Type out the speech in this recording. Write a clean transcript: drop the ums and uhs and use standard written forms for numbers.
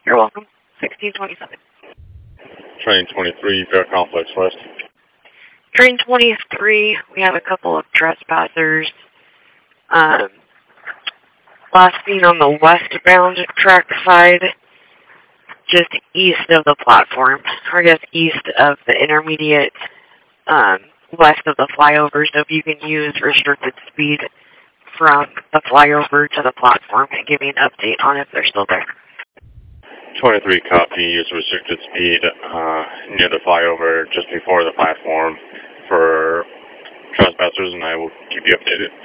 You're welcome. 1627. Train 23, Fair Complex West. Train 23, we have a couple of trespassers. Last seen on the westbound track side, just east of the platform, or I guess east of the intermediate, west of the flyover, so if you can use restricted speed from the flyover to the platform and give me an update on if they're still there. 23 copy, use restricted speed near the flyover just before the platform for trespassers, and I will keep you updated.